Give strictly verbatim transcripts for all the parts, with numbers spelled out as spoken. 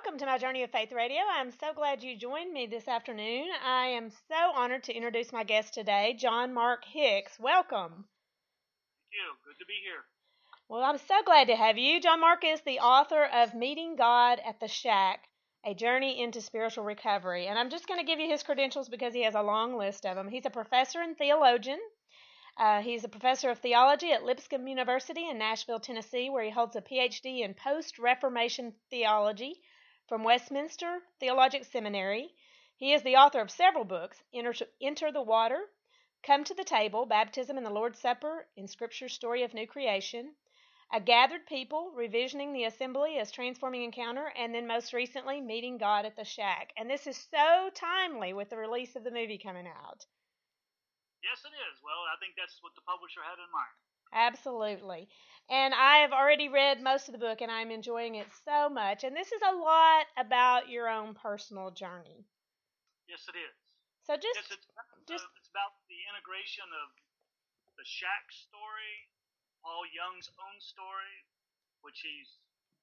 welcome to my Journey of Faith Radio. I'm so glad you joined me this afternoon. I am so honored to introduce my guest today, John Mark Hicks. Welcome. Thank you. Good to be here. Well, I'm so glad to have you. John Mark is the author of Meeting God at the Shack, A Journey into Spiritual Recovery. And I'm just going to give you his credentials because he has a long list of them. He's a professor and theologian. Uh, he's a professor of theology at Lipscomb University in Nashville, Tennessee, where he holds a P H D in post-Reformation theology from Westminster Theological Seminary. He is the author of several books, Enter, Enter the Water, Come to the Table, Baptism and the Lord's Supper in Scripture's Story of New Creation, A Gathered People, Revisioning the Assembly as Transforming Encounter, and then most recently, Meeting God at the Shack. And this is so timely with the release of the movie coming out. Yes, it is. Well, I think that's what the publisher had in mind. Absolutely. And I have already read most of the book, and I'm enjoying it so much. And this is a lot about your own personal journey. Yes, it is. So just, yes, it's, just uh, it's about the integration of the Shack story, Paul Young's own story, which he's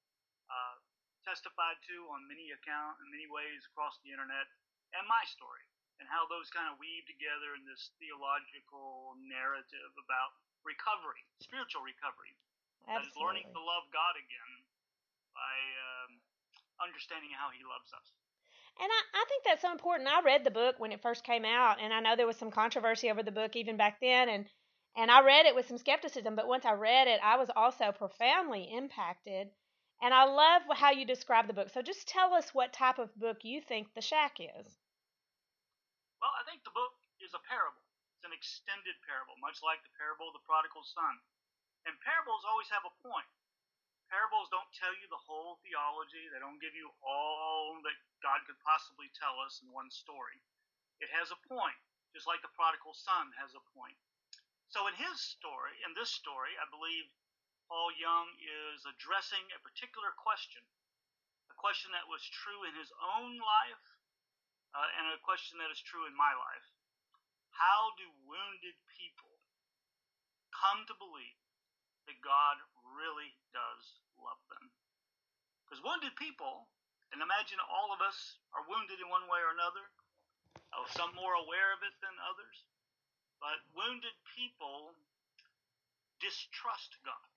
uh, testified to on many account in many ways across the internet, and my story, and how those kind of weave together in this theological narrative about recovery, spiritual recovery. Absolutely. That is learning to love God again by um, understanding how he loves us. And I, I think that's so important. I read the book when it first came out, and I know there was some controversy over the book even back then, and, and I read it with some skepticism, but once I read it, I was also profoundly impacted. And I love how you describe the book. So just tell us what type of book you think The Shack is. Well, I think the book is a parable. It's an extended parable, much like the parable of the prodigal son. And parables always have a point. Parables don't tell you the whole theology. They don't give you all that God could possibly tell us in one story. It has a point, just like the prodigal son has a point. So in his story, in this story, I believe Paul Young is addressing a particular question, a question that was true in his own life, Uh, and a question that is true in my life. How do wounded people come to believe that God really does love them? Because wounded people, and imagine all of us are wounded in one way or another, uh, some more aware of it than others, but wounded people distrust God.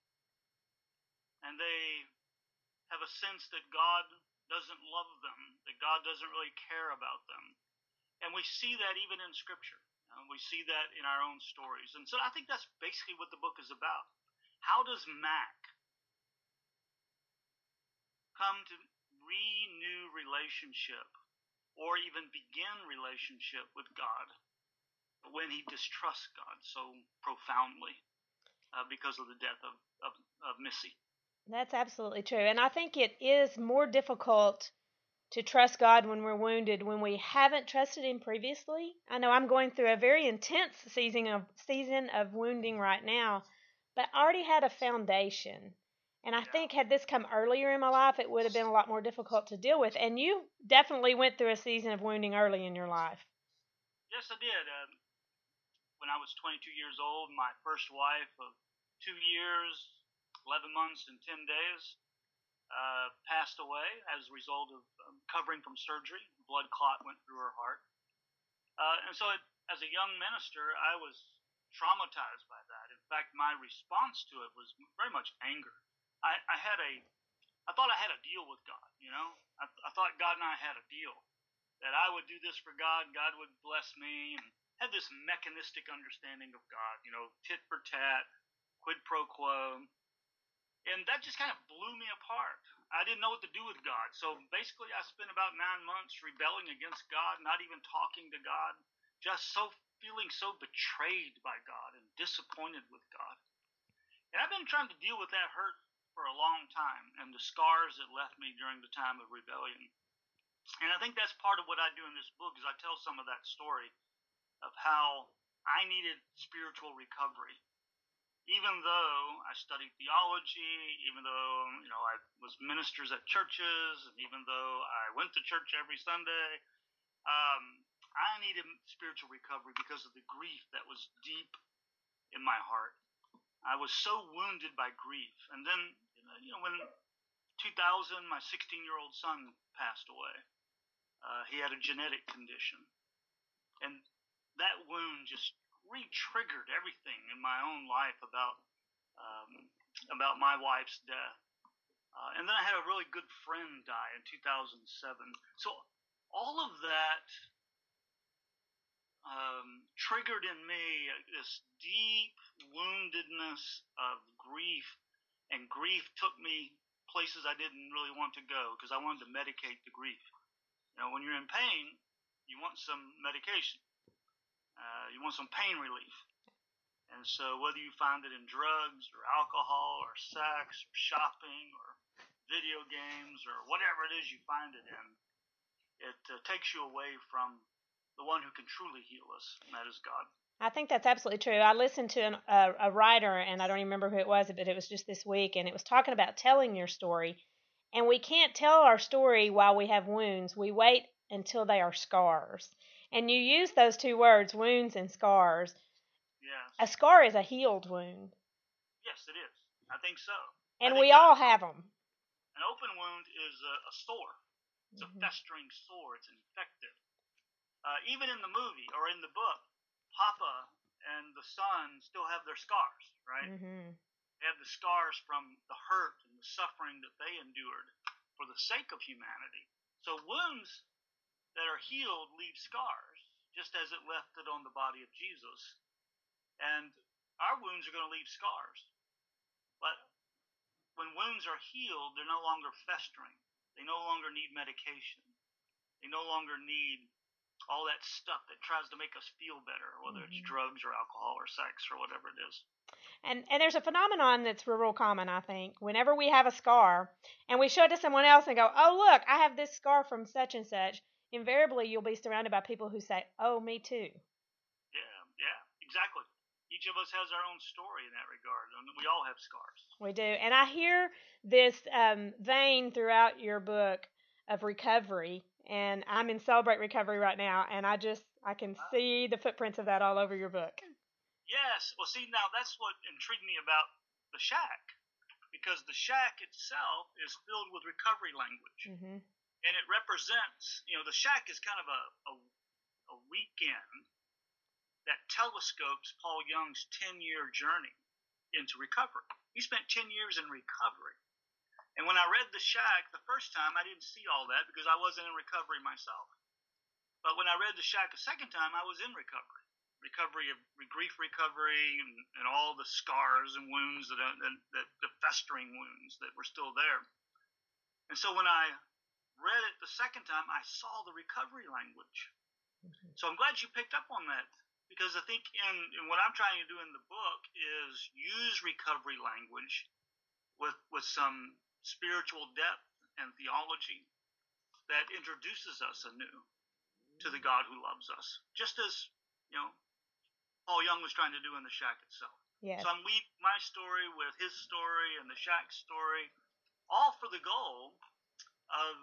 And they have a sense that God doesn't love them, that God doesn't really care about them. And we see that even in Scripture. Uh, we see that in our own stories. And so I think that's basically what the book is about. How does Mac come to renew relationship or even begin relationship with God when he distrusts God so profoundly uh, because of the death of, of, of Missy? That's absolutely true. And I think it is more difficult to trust God when we're wounded when we haven't trusted him previously. I know I'm going through a very intense season of season of wounding right now, but I already had a foundation. And I think had this come earlier in my life, it would have been a lot more difficult to deal with. And you definitely went through a season of wounding early in your life. Yes, I did. Um, when I was twenty-two years old, my first wife of two years, eleven months and ten days, uh, passed away as a result of um, recovering from surgery. A blood clot went through her heart. Uh, and so, it, as a young minister, I was traumatized by that. In fact, my response to it was very much anger. I, I had a, I thought I had a deal with God. You know, I, I thought God and I had a deal that I would do this for God, God would bless me, and had this mechanistic understanding of God. You know, tit for tat, quid pro quo. And that just kind of blew me apart. I didn't know what to do with God. So basically, I spent about nine months rebelling against God, not even talking to God, just so feeling so betrayed by God and disappointed with God. And I've been trying to deal with that hurt for a long time and the scars it left me during the time of rebellion. And I think that's part of what I do in this book is I tell some of that story of how I needed spiritual recovery. Even though I studied theology, even though, you know, I was ministers at churches, and even though I went to church every Sunday, um, I needed spiritual recovery because of the grief that was deep in my heart. I was so wounded by grief. And then, you know, when two thousand, my sixteen-year-old son passed away. Uh, he had a genetic condition. And that wound just re-triggered everything in my own life about um, about my wife's death. Uh, and then I had a really good friend die in two thousand seven. So all of that um, triggered in me this deep woundedness of grief, and grief took me places I didn't really want to go because I wanted to medicate the grief. You know, when you're in pain, you want some medication. Uh, you want some pain relief. And so whether you find it in drugs or alcohol or sex or shopping or video games or whatever it is you find it in, it uh, takes you away from the one who can truly heal us, and that is God. I think that's absolutely true. I listened to an, a, a writer, and I don't even remember who it was, but it was just this week, and it was talking about telling your story. And we can't tell our story while we have wounds. We wait until they are scars. And you use those two words, wounds and scars. Yes. A scar is a healed wound. Yes, it is. I think so. And think we all have them. An open wound is a, a sore. It's mm-hmm. a festering sore. It's infected. Uh, even in the movie or in the book, Papa and the son still have their scars, right? Mm-hmm. They have the scars from the hurt and the suffering that they endured for the sake of humanity. So wounds that are healed leave scars, just as it left it on the body of Jesus. And our wounds are going to leave scars. But when wounds are healed, they're no longer festering. They no longer need medication. They no longer need all that stuff that tries to make us feel better, whether mm-hmm. it's drugs or alcohol or sex or whatever it is. And and there's a phenomenon that's real common, I think. Whenever we have a scar and we show it to someone else and go, oh, look, I have this scar from such and such, invariably you'll be surrounded by people who say, oh, me too. Yeah, yeah, exactly. Each of us has our own story in that regard. I mean, we all have scars. We do. And I hear this um, vein throughout your book of recovery. And I'm in Celebrate Recovery right now, and I just, I can see the footprints of that all over your book. Yes. Well, see, now that's what intrigued me about the shack, because the shack itself is filled with recovery language. Mm-hmm. And it represents, you know, the shack is kind of a, a, a weekend that telescopes Paul Young's ten-year journey into recovery. He spent ten years in recovery. And when I read The Shack the first time, I didn't see all that because I wasn't in recovery myself. But when I read The Shack a second time, I was in recovery. Recovery of grief recovery and, and all the scars and wounds, that, that, that the festering wounds that were still there. And so when I read it the second time, I saw the recovery language. Mm-hmm. So I'm glad you picked up on that, because I think in, in what I'm trying to do in the book is use recovery language with with some spiritual depth and theology that introduces us anew to the God who loves us, just as, you know, Paul Young was trying to do in The Shack itself. Yes. So I'm weaving my story with his story and The Shack story, all for the goal of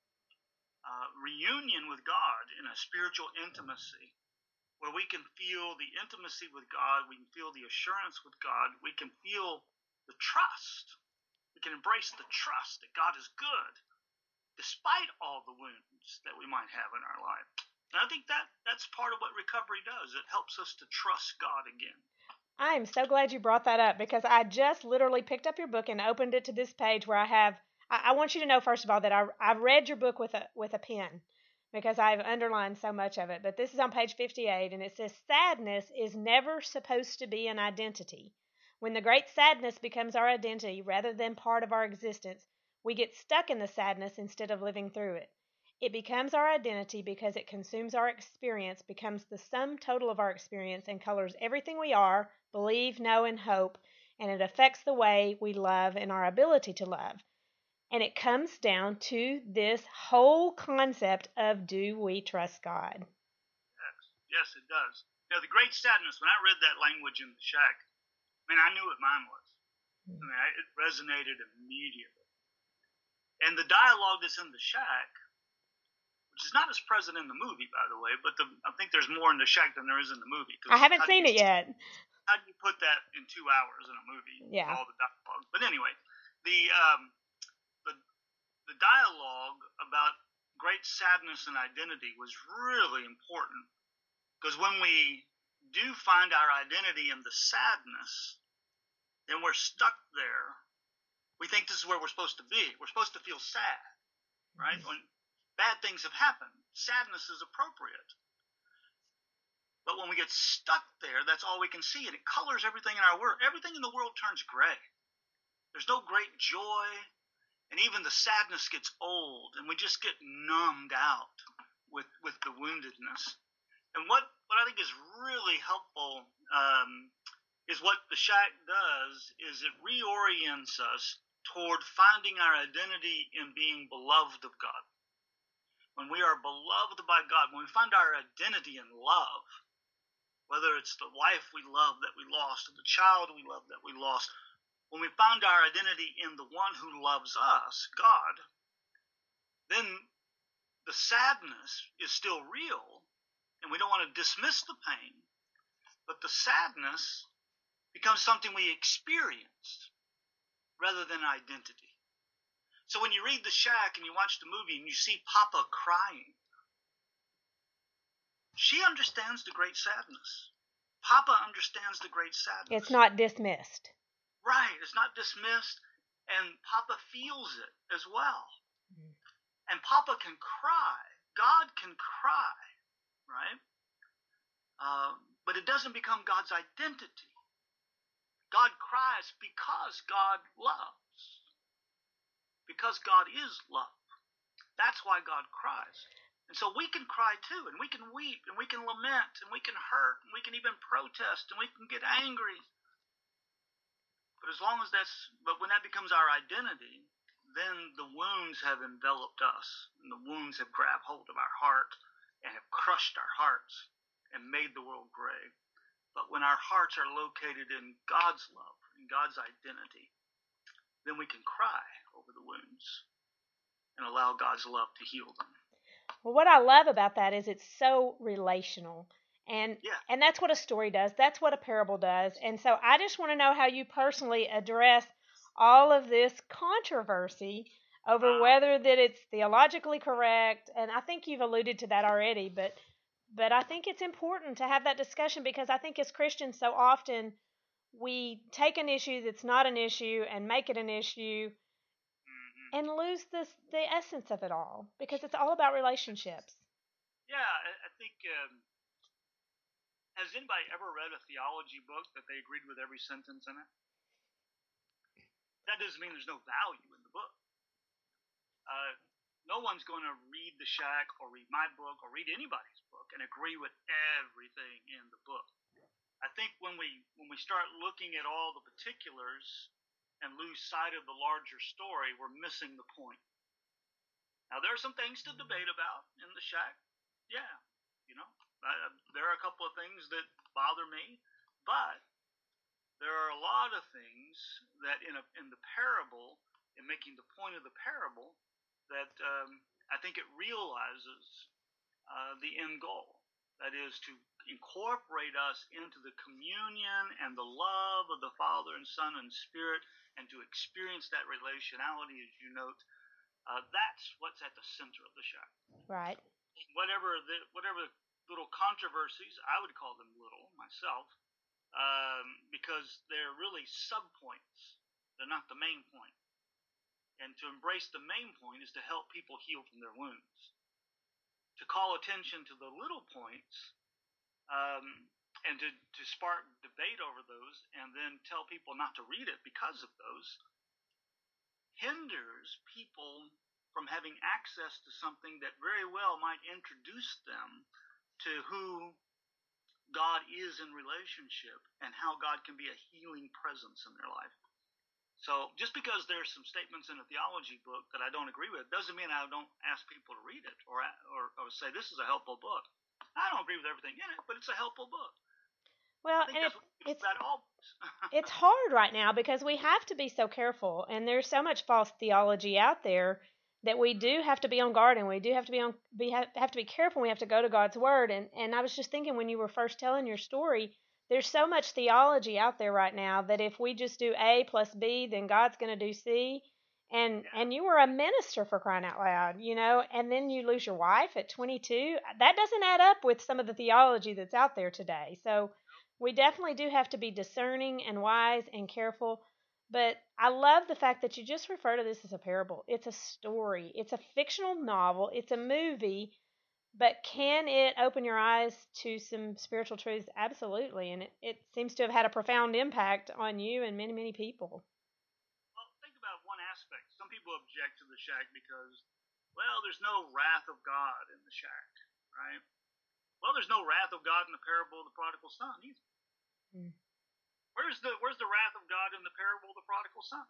uh, reunion with God in a spiritual intimacy, where we can feel the intimacy with God, we can feel the assurance with God, we can feel the trust. We can embrace the trust that God is good, despite all the wounds that we might have in our life. And I think that that's part of what recovery does. It helps us to trust God again. I am so glad you brought that up, because I just literally picked up your book and opened it to this page where I have, I, I want you to know, first of all, that I, I've read your book with a, with a pen, because I've underlined so much of it. But this is on page fifty-eight, and it says, sadness is never supposed to be an identity. When the great sadness becomes our identity rather than part of our existence, we get stuck in the sadness instead of living through it. It becomes our identity because it consumes our experience, becomes the sum total of our experience, and colors everything we are, believe, know, and hope, and it affects the way we love and our ability to love. And it comes down to this whole concept of, do we trust God? Yes, yes, it does. Now, the great sadness, when I read that language in The Shack, I mean, I knew what mine was. I mean, I, it resonated immediately. And the dialogue that's in The Shack, which is not as present in the movie, by the way, but the, I think there's more in The Shack than there is in the movie. I haven't seen you, it yet. How do you put that in two hours in a movie? Yeah. All the dialogue. But anyway, the um, the the dialogue about great sadness and identity was really important, because when we do find our identity in the sadness, then we're stuck there. We think this is where we're supposed to be. We're supposed to feel sad, right? When bad things have happened, sadness is appropriate. But when we get stuck there, that's all we can see, and it colors everything in our world. Everything in the world turns gray. There's no great joy, and even the sadness gets old, and we just get numbed out with, with the woundedness. And what, what I think is really helpful um, is what the shack does is it reorients us toward finding our identity in being beloved of God. When we are beloved by God, when we find our identity in love, whether it's the wife we love that we lost or the child we love that we lost, when we find our identity in the one who loves us, God, then the sadness is still real, and we don't want to dismiss the pain, but the sadness becomes something we experience rather than identity. So when you read The Shack and you watch the movie and you see Papa crying, she understands the great sadness. Papa understands the great sadness. It's not dismissed. Right. It's not dismissed, and Papa feels it as well. Mm. And Papa can cry. God can cry, right? Uh, but it doesn't become God's identity. God cries because God loves. Because God is love. That's why God cries. And so we can cry too, and we can weep, and we can lament, and we can hurt, and we can even protest, and we can get angry. But as long as that's, but when that becomes our identity, then the wounds have enveloped us, and the wounds have grabbed hold of our heart, and have crushed our hearts, and made the world gray. But when our hearts are located in God's love, in God's identity, then we can cry over the wounds and allow God's love to heal them. Well, what I love about that is it's so relational. And yeah. and that's what a story does. That's what a parable does. And so I just want to know how you personally address all of this controversy over wow. whether that it's theologically correct. And I think you've alluded to that already, but but I think it's important to have that discussion, because I think as Christians so often we take an issue that's not an issue and make it an issue mm-hmm. and lose this the essence of it all, because it's all about relationships. Yeah, I, I think um, has anybody ever read a theology book that they agreed with every sentence in it? That doesn't mean there's no value in the book. Uh, no one's going to read The Shack or read my book or read anybody's book and agree with everything in the book. I think when we when we start looking at all the particulars and lose sight of the larger story, we're missing the point. Now, there are some things to debate about in The Shack. Yeah, you know, I, there are a couple of things that bother me, but there are a lot of things that in a, in the parable, in making the point of the parable, that um, I think it realizes uh, the end goal. That is to incorporate us into the communion and the love of the Father and Son and Spirit, and to experience that relationality, as you note. Uh, that's what's at the center of The Shack. Right. Whatever the whatever little controversies, I would call them little myself, um, because they're really subpoints. They're not the main point. And to embrace the main point is to help people heal from their wounds. To call attention to the little points, um, and to, to spark debate over those, and then tell people not to read it because of those, hinders people from having access to something that very well might introduce them to who God is in relationship and how God can be a healing presence in their life. So just because there's some statements in a theology book that I don't agree with doesn't mean I don't ask people to read it or or, or say this is a helpful book. I don't agree with everything in it, but it's a helpful book. Well, I think and that's it's, what it's about all books. It's hard right now because we have to be so careful, and there's so much false theology out there that we do have to be on guard, and we do have to be on be have, have to be careful. We have to go to God's word. And and I was just thinking when you were first telling your story, there's so much theology out there right now that if we just do A plus B, then God's going to do C. And Yeah. and you were a minister, for crying out loud, you know, and then you lose your wife at twenty-two. That doesn't add up with some of the theology that's out there today. So we definitely do have to be discerning and wise and careful. But I love the fact that you just refer to this as a parable. It's a story. It's a fictional novel. It's a movie. But can it open your eyes to some spiritual truths? Absolutely. And it, it seems to have had a profound impact on you and many, many people. Well, think about one aspect. Some people object to the shack because, well, there's no wrath of God in the shack, right? Well, there's no wrath of God in the parable of the prodigal son either. Mm. Where's the Where's the wrath of God in the parable of the prodigal son?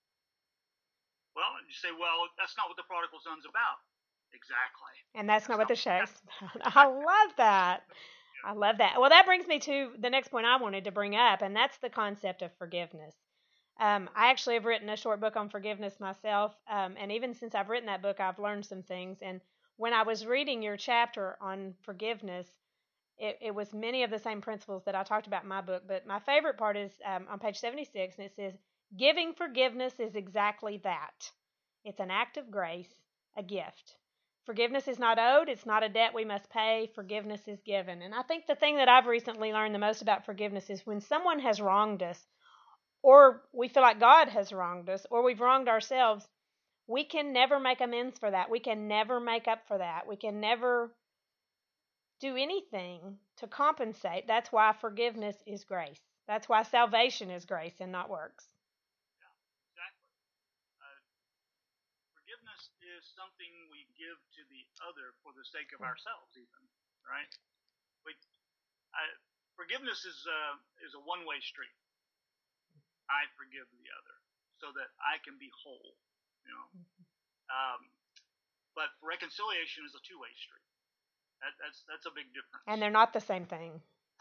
Well, you say, well, that's not what the prodigal son's about. Exactly. And that's, that's not what the shack's about. I love that. I love that. Well, that brings me to the next point I wanted to bring up, and that's the concept of forgiveness. Um, I actually have written a short book on forgiveness myself, um, and even since I've written that book, I've learned some things. And when I was reading your chapter on forgiveness, it, it was many of the same principles that I talked about in my book. But my favorite part is um, on page seventy-six, and it says, "Giving forgiveness is exactly that. It's an act of grace, a gift. Forgiveness is not owed. It's not a debt we must pay. Forgiveness is given." And I think the thing that I've recently learned the most about forgiveness is when someone has wronged us, or we feel like God has wronged us, or we've wronged ourselves, we can never make amends for that. We can never make up for that. We can never do anything to compensate. That's why forgiveness is grace. That's why salvation is grace and not works. Yeah, exactly. Uh, forgiveness is something we give to the other for the sake of ourselves, even, right? We, I, forgiveness is uh, is a one-way street. I forgive the other so that I can be whole, you know. Um, but reconciliation is a two-way street. That, that's that's a big difference. And they're not the same thing.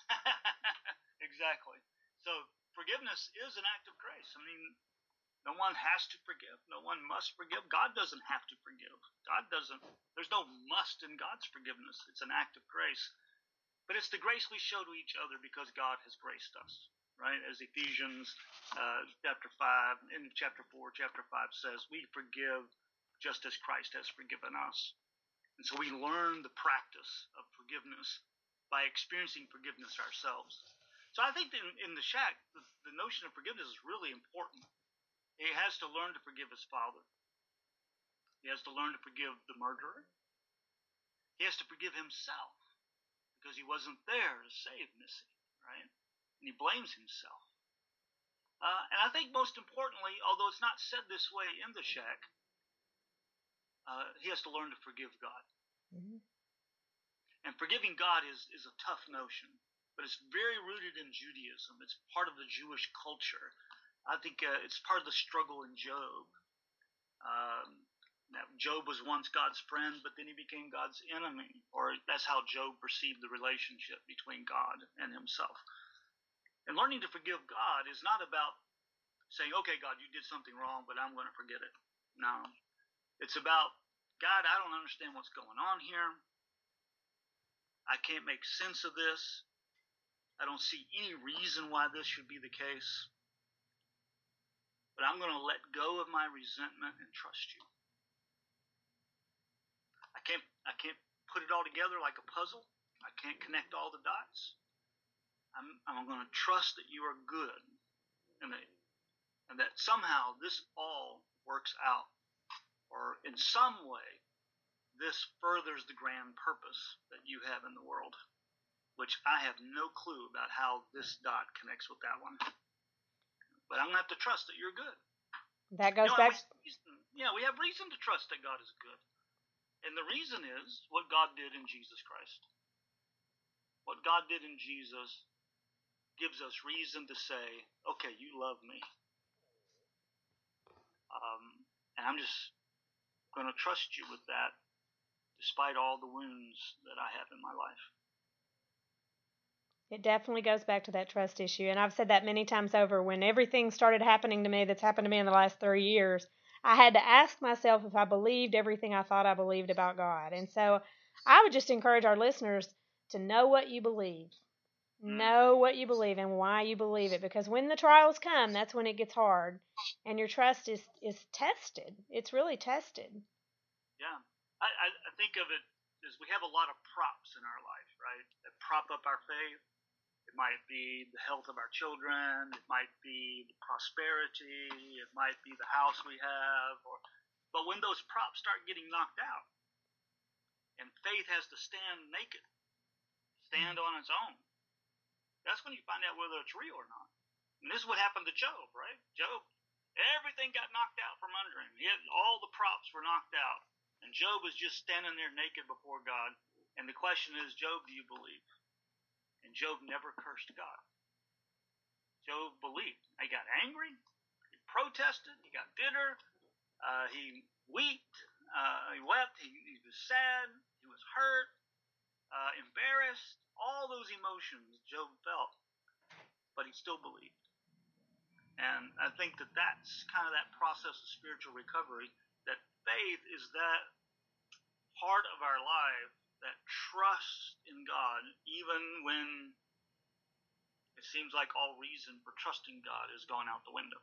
Exactly. So forgiveness is an act of grace. I mean, no one has to forgive. No one must forgive. God doesn't have to forgive. God doesn't. There's no must in God's forgiveness. It's an act of grace. But it's the grace we show to each other because God has graced us, right? As Ephesians uh, chapter five, in chapter four, chapter five says, we forgive just as Christ has forgiven us. And so we learn the practice of forgiveness by experiencing forgiveness ourselves. So I think in, in the shack, the, the notion of forgiveness is really important. He has to learn to forgive his father. He has to learn to forgive the murderer. He has to forgive himself because he wasn't there to save Missy, right? And he blames himself. Uh, and I think most importantly, although it's not said this way in the shack, uh, he has to learn to forgive God. Mm-hmm. And forgiving God is, is a tough notion, but it's very rooted in Judaism. It's part of the Jewish culture. I think uh, it's part of the struggle in Job. Um, now, Job was once God's friend, but then he became God's enemy, or that's how Job perceived the relationship between God and himself. And learning to forgive God is not about saying, okay, God, you did something wrong, but I'm going to forget it. No. It's about, God, I don't understand what's going on here. I can't make sense of this. I don't see any reason why this should be the case. But I'm going to let go of my resentment and trust you. I can't I can't put it all together like a puzzle. I can't connect all the dots. I'm I'm going to trust that you are good, and that and that somehow this all works out, or in some way this furthers the grand purpose that you have in the world, which I have no clue about how this dot connects with that one. But I'm going to have to trust that you're good. That goes you know, back. We reason, yeah, we have reason to trust that God is good. And the reason is what God did in Jesus Christ. What God did in Jesus gives us reason to say, okay, you love me. Um, and I'm just going to trust you with that, despite all the wounds that I have in my life. It definitely goes back to that trust issue. And I've said that many times over. When everything started happening to me that's happened to me in the last three years, I had to ask myself if I believed everything I thought I believed about God. And so I would just encourage our listeners to know what you believe. Know what you believe and why you believe it, because when the trials come, that's when it gets hard, and your trust is is tested. It's really tested. Yeah, I, I, I think of it as we have a lot of props in our life, right? That prop up our faith. It might be the health of our children. It might be the prosperity. It might be the house we have. Or, but when those props start getting knocked out, and faith has to stand naked, stand on its own, that's when you find out whether it's real or not. And this is what happened to Job, right? Job, everything got knocked out from under him. He had, all the props were knocked out. And Job was just standing there naked before God. And the question is, Job, do you believe? And Job never cursed God. Job believed. He got angry. He protested. He got bitter. Uh, he wept. Uh, he wept. He, he was sad. He was hurt. Uh, embarrassed. All those emotions Job felt. But he still believed. And I think that that's kind of that process of spiritual recovery. That faith is that part of our life that trusts in God, even when it seems like all reason for trusting God has gone out the window.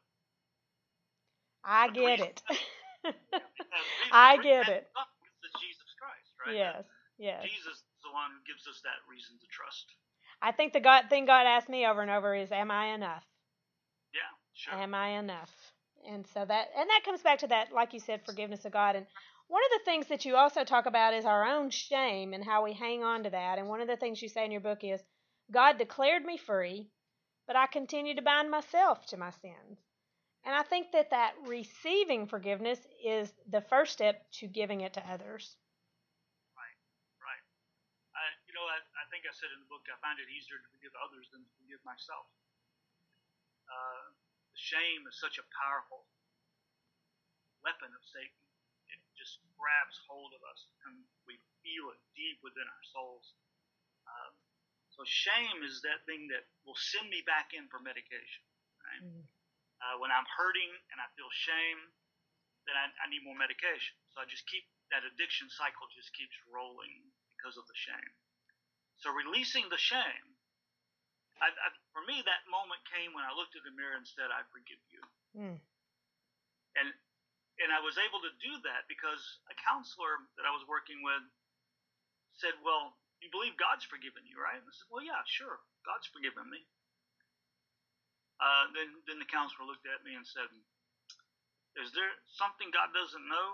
I But get reason, it. reason, I get it. It's Jesus Christ, right? Yes, yes. Jesus is the one who gives us that reason to trust. I think the God thing God asked me over and over is, "Am I enough? Yeah, sure. Am I enough?" And so that, and that comes back to that, like you said, forgiveness of God. And one of the things that you also talk about is our own shame and how we hang on to that. And one of the things you say in your book is, God declared me free, but I continue to bind myself to my sins. And I think that that receiving forgiveness is the first step to giving it to others. Right, right. I, you know, I, I think I said in the book, I find it easier to forgive others than to forgive myself. Uh, shame is such a powerful weapon of Satan. It just grabs hold of us, and we feel it deep within our souls. Um, so shame is that thing that will send me back in for medication. Right? Mm-hmm. Uh, when I'm hurting and I feel shame, then I, I need more medication. So I just keep, that addiction cycle just keeps rolling because of the shame. So releasing the shame, I, I, for me, that moment came when I looked in the mirror and said, I forgive you. Mm. And and I was able to do that because a counselor that I was working with said, well, you believe God's forgiven you, right? And I said, well, yeah, sure, God's forgiven me. Uh, then, then the counselor looked at me and said, is there something God doesn't know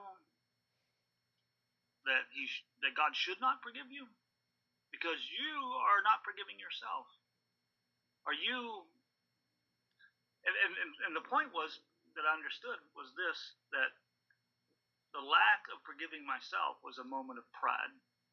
that he sh- that God should not forgive you? Because you are not forgiving yourself. Are you... And, and, and the point was that I understood was this, that the lack of forgiving myself was a moment of pride.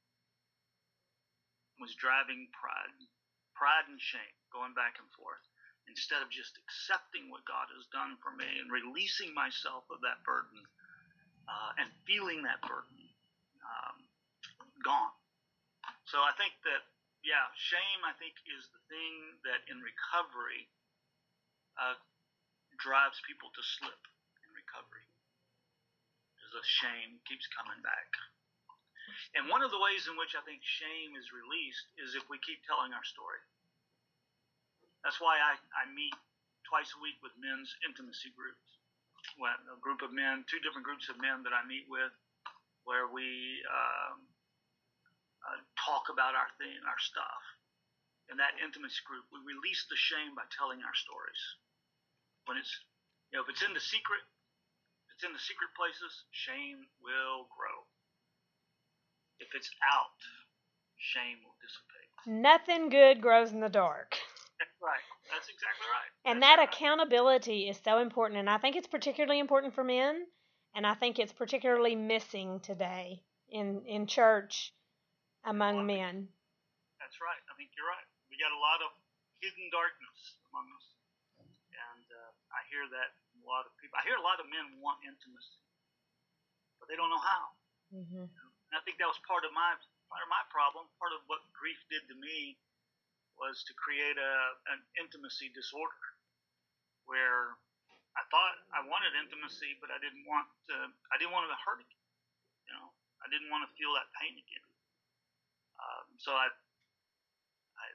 It was driving pride. Pride and shame, going back and forth. Instead of just accepting what God has done for me and releasing myself of that burden uh, and feeling that burden um, gone. So I think that, yeah, shame, I think, is the thing that in recovery uh, drives people to slip in recovery. Because the shame keeps coming back. And one of the ways in which I think shame is released is if we keep telling our story. That's why I, I meet twice a week with men's intimacy groups. Well, a group of men, two different groups of men that I meet with, where we um, uh, talk about our thing, our stuff. In that intimacy group, we release the shame by telling our stories. When it's, you know, if it's in the secret, if it's in the secret places, shame will grow. If it's out, shame will dissipate. Nothing good grows in the dark. That's right. That's exactly right. And That's that right. accountability is so important. And I think it's particularly important for men. And I think it's particularly missing today in, in church among well, men. That's right. I think you're right. We got a lot of hidden darkness among us. And uh, I hear that from a lot of people. I hear a lot of men want intimacy, but they don't know how. Mm-hmm. And I think that was part of my part of my problem. Part of what grief did to me was to create a an intimacy disorder, where I thought I wanted intimacy, but I didn't want to. I didn't want to hurt again. You know, I didn't want to feel that pain again. Um, so I I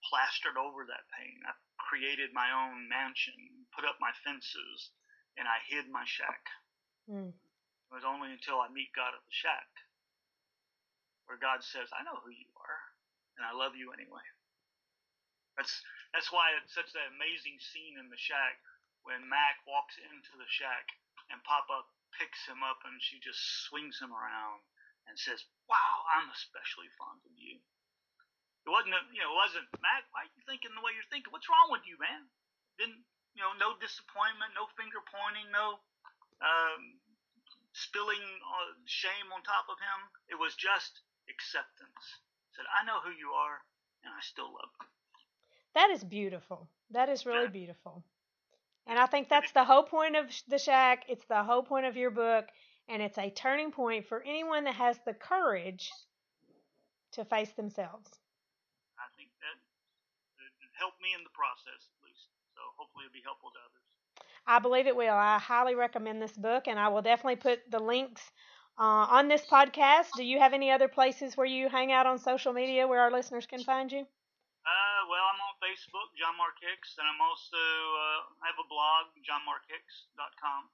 plastered over that pain. I created my own mansion, put up my fences, and I hid my shack. Mm. It was only until I meet God at the shack where God says, I know who you are, and I love you anyway. That's that's why it's such an amazing scene in the shack when Mac walks into the shack and Papa picks him up and she just swings him around and says, wow, I'm especially fond of you. It wasn't, you know, it wasn't, Mac, why are you thinking the way you're thinking? What's wrong with you, man? Didn't, you know, no disappointment, no finger pointing, no um, spilling uh, shame on top of him. It was just acceptance. Said, I know who you are, and I still love you. That is beautiful. That is really Yeah. beautiful. And I think that's the whole point of The Shack. It's the whole point of your book, and it's a turning point for anyone that has the courage to face themselves. I think that it helped me in the process, at least. So hopefully it'll be helpful to others. I believe it will. I highly recommend this book, and I will definitely put the links uh, on this podcast. Do you have any other places where you hang out on social media where our listeners can find you? Uh, well, I'm on Facebook, John Mark Hicks, and I'm also uh, I have a blog, john mark hicks dot com.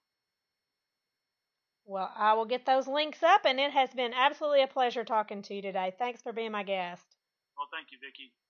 Well, I will get those links up, and it has been absolutely a pleasure talking to you today. Thanks for being my guest. Well, thank you, Vicki.